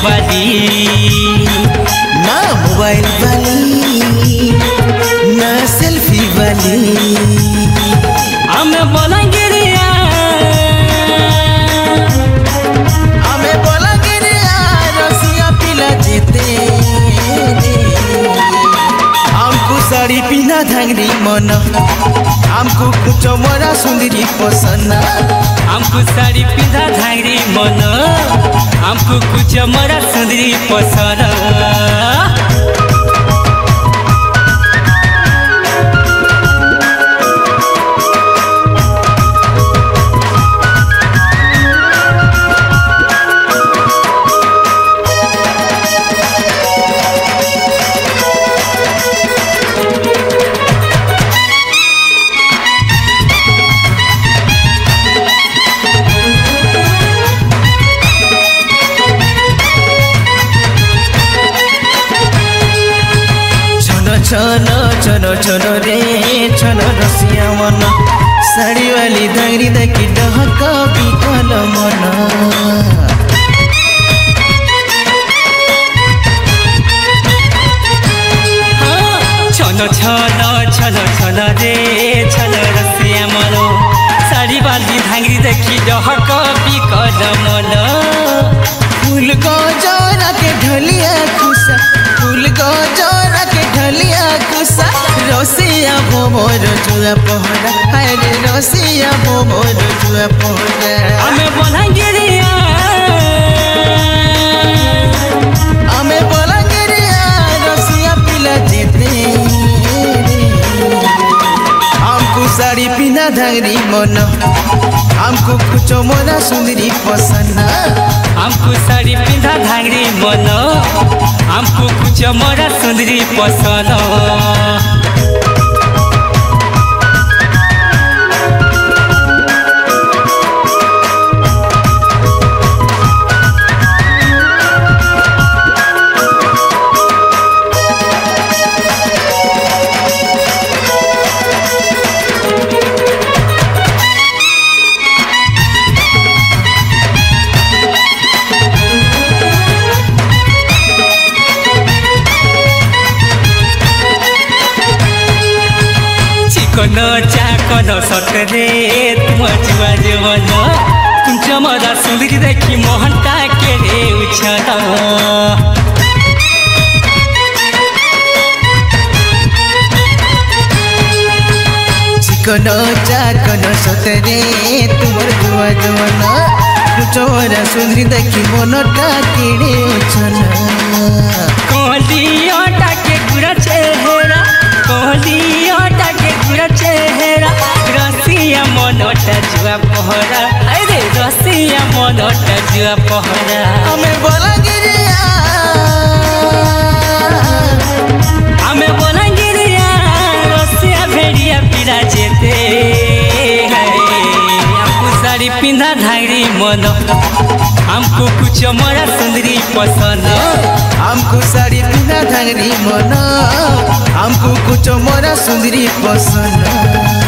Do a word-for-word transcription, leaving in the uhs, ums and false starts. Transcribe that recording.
वाली ना मोबाइल वाली ना सेल्फी वाली हमें बोलांगिरिया हमें बोलांगिरिया रसिया पिला जेते हमको साड़ी पिना धांगरी मन हमको कुछ मोरा सुंदरी पसंद हमको साड़ी पिंधा धांगरी मन हमको कुछ मोरा सुंदरी पसंद छनो छनो छनो रे छनो रसिया मन साड़ी वाली धांगरी देखी डहक बिकल मन छनो छनो छनो छनो रे छनो रसिया मन साड़ी वाली धांगरी देखी डहक बिकल मन फूल को जोरा के ढलिया खुशा फूल को जोरा के ढलिया खुशा रसिया मोर जुआ पहरा हाय रे रसिया मोर जुआ पहरा हमें बोलांगिरिया हमें बोलांगिरिया रसिया पिला जेते हमको साड़ी पिना धांगरी मन हमको कुछ मोरा सुंदरी पसंद हमको साड़ी पिंधा धांगरी मन हमको कुछ मोरा सुंदरी पसंद चिकन चाकन सटरे तुम जुआ जीवन तुम चमरा सुंदरी देखी मोहनटा के रे उछल चिकन चाकन सटरे तुमर जुआ जीवन चोरा सुंदरी देखी मनटा के रे उछल कोहलियाटा के गुरा चेहरा कोहलियाटा के गुरा चेहरा रसिया मनटा जुआ पहरा अरे रसिया मनटा जुआ पहरा हमें बोलांगिरिया हमें बोलांगिरिया रसिया भेड़िया पिला जेते हमको साड़ी पिंधा धांगरी मन हमको कुछ मोरा सुंदरी पसंद हमको साड़ी पिना धांगरी मन हमको कुछ मोरा सुंदरी पसंद।